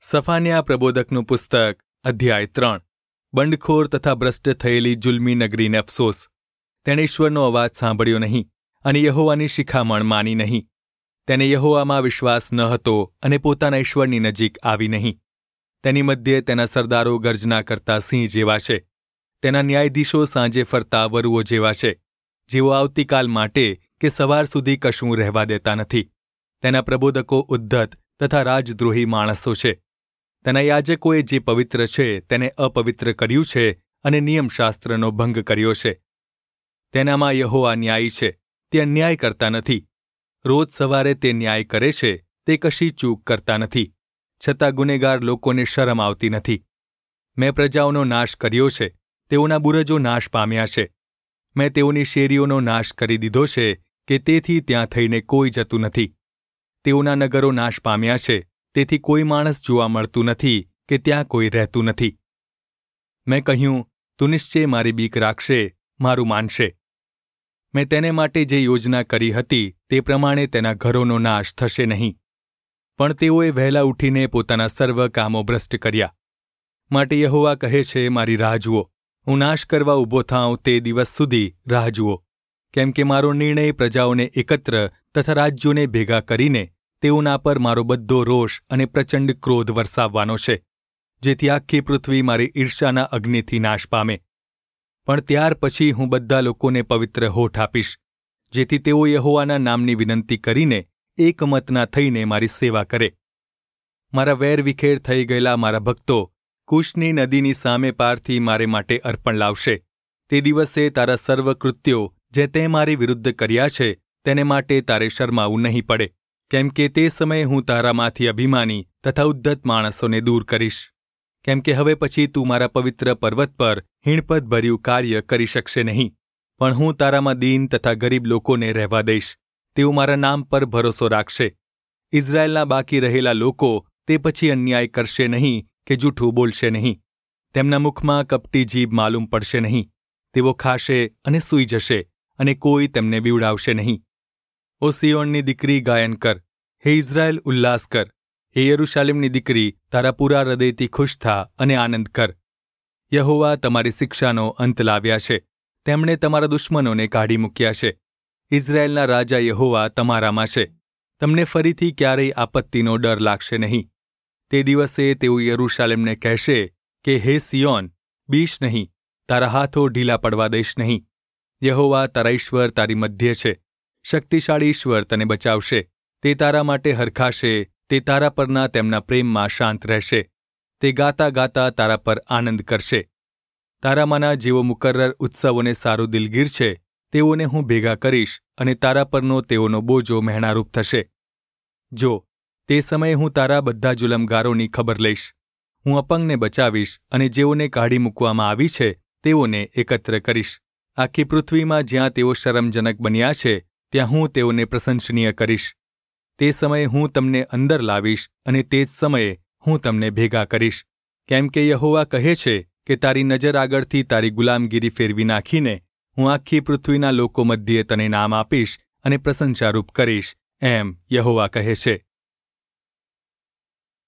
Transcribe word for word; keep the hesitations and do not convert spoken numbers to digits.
સફાન્યા પ્રબોધકનું પુસ્તક અધ્યાય ત્રણ. બંડખોર તથા ભ્રષ્ટ થયેલી જુલ્મી નગરીને અફસોસ. તેણે ઈશ્વરનો અવાજ સાંભળ્યો નહીં અને યહોવાની શિખામણ માની નહીં. તેને યહોવામાં વિશ્વાસ ન હતો અને પોતાના ઈશ્વરની નજીક આવી નહીં. તેની મધ્યે તેના સરદારો ગર્જના કરતા સિંહ જેવા છે. તેના ન્યાયાધીશો સાંજે ફરતા વરુઓ જેવા છે, જેઓ આવતીકાલ માટે કે સવાર સુધી કશું રહેવા દેતા નથી. તેના પ્રબોધકો ઉદ્ધત તથા રાજદ્રોહી માણસો છે. તેના યાજકોએ જે પવિત્ર છે તેને અપવિત્ર કર્યું છે અને નિયમશાસ્ત્રનો ભંગ કર્યો છે. તેનામાં યહોવા ન્યાયી છે, તે અન્યાય કરતા નથી. રોજ સવારે તે ન્યાય કરે છે, તે કશી ચૂક કરતા નથી. છતાં ગુનેગાર લોકોને શરમ આવતી નથી. મેં પ્રજાઓનો નાશ કર્યો છે, તેઓના બુરજો નાશ પામ્યા છે. મેં તેઓની શેરીઓનો નાશ કરી દીધો છે કે તેથી ત્યાં થઈને કોઈ જતું નથી. તેઓના નગરો નાશ પામ્યા છે, તેથી કોઈ માણસ જોવા મળતું નથી કે ત્યાં કોઈ રહેતું નથી. મેં કહ્યું, તું નિશ્ચય મારી બીક રાખશે, મારું માનશે. મેં તેને માટે જે યોજના કરી હતી તે પ્રમાણે તેના ઘરોનો નાશ થશે નહીં. પણ તેઓએ વહેલા ઉઠીને પોતાના સર્વ કામો ભ્રષ્ટ કર્યા. માટે યહોવા કહે છે, મારી રાહ જુઓ. હું નાશ કરવા ઊભો થાઉં તે દિવસ સુધી રાહ જુઓ. કેમ કે મારો નિર્ણય પ્રજાઓને એકત્ર તથા રાજ્યોને ભેગા કરીને તેઓના પર મારો બધો રોષ અને પ્રચંડ ક્રોધ વરસાવવાનો છે, જેથી આખી પૃથ્વી મારી ઈર્ષાના અગ્નિથી નાશ પામે. પણ ત્યાર પછી હું બધા લોકોને પવિત્ર હોઠ આપીશ, જેથી તેઓ યહોવાના નામની વિનંતી કરીને એકમતના થઈને મારી સેવા કરે. મારા વેરવિખેર થઈ ગયેલા મારા ભક્તો કુશની નદીની સામે પારથી મારે માટે અર્પણ લાવશે. તે દિવસે તારા સર્વ કૃત્યો જે તે મારી વિરુદ્ધ કર્યા છે તેને માટે તારે શરમાવું નહીં પડે. કેમ કે તે સમયે હું તારામાંથી અભિમાની તથા ઉદ્ધત માણસોને દૂર કરીશ. કેમ કે હવે પછી તું મારા પવિત્ર પર્વત પર હીણપદ ભર્યું કાર્ય કરી શકશે નહીં. પણ હું તારામાં દીન તથા ગરીબ લોકોને રહેવા દઈશ. તેઓ મારા નામ પર ભરોસો રાખશે. ઇઝરાયેલના બાકી રહેલા લોકો તે પછી અન્યાય કરશે નહીં કે જૂઠું બોલશે નહીં. તેમના મુખમાં કપટી જીભ માલુમ પડશે નહીં. તેઓ ખાશે અને સૂઈ જશે અને કોઈ તેમને બીવડાવશે નહીં. ઓ સિયોનની દીકરી ગાયન કર, હે ઇઝરાયેલ ઉલ્લાસ કર. હે યરૂશાલેમની દીકરી તારા પૂરા હૃદયથી ખુશ થા અને આનંદ કર. યહોવા તમારી શિક્ષાનો અંત લાવ્યા છે. તેમણે તમારા દુશ્મનોને કાઢી મૂક્યા છે. ઇઝરાયેલના રાજા યહોવા તમારામાં છે. તમને ફરીથી ક્યારેય આપત્તિનો ડર લાગશે નહીં. તે દિવસે તેઓ યરૂશાલેમને કહેશે કે હે સિયોન, બીશ નહીં, તારા હાથો ઢીલા પડવા દઈશ નહીં. યહોવા તારા ઈશ્વર તારી મધ્યે છે. શક્તિશાળી ઈશ્વર તને બચાવશે. તે તારા માટે હરખાશે, તે તારા પરના તેમના પ્રેમમાં શાંત રહેશે. તે ગાતા ગાતા તારા પર આનંદ કરશે. તારામાંના જેઓ મુકર્રર ઉત્સવોને સારું દિલગીર છે તેઓને હું ભેગા કરીશ અને તારા પરનો તેઓનો બોજો મહેણારૂપ થશે. જો તે સમયે હું તારા બધા જુલમગારોની ખબર લઈશ. હું અપંગને બચાવીશ અને જેઓને કાઢી મૂકવામાં આવી છે તેઓને એકત્ર કરીશ. આખી પૃથ્વીમાં જ્યાં તેઓ શરમજનક બન્યા છે ત્યાં હું તેઓને પ્રશંસનીય કરીશ. તે સમયે હું તમને અંદર લાવીશ અને તે જ સમયે હું તમને ભેગા કરીશ. કેમ કે યહોવા કહે છે કે તારી નજર આગળથી તારી ગુલામગીરી ફેરવી નાખીને હું આખી પૃથ્વીના લોકો મધ્યે તને નામ આપીશ અને પ્રશંસારૂપ કરીશ, એમ યહોવા કહે છે.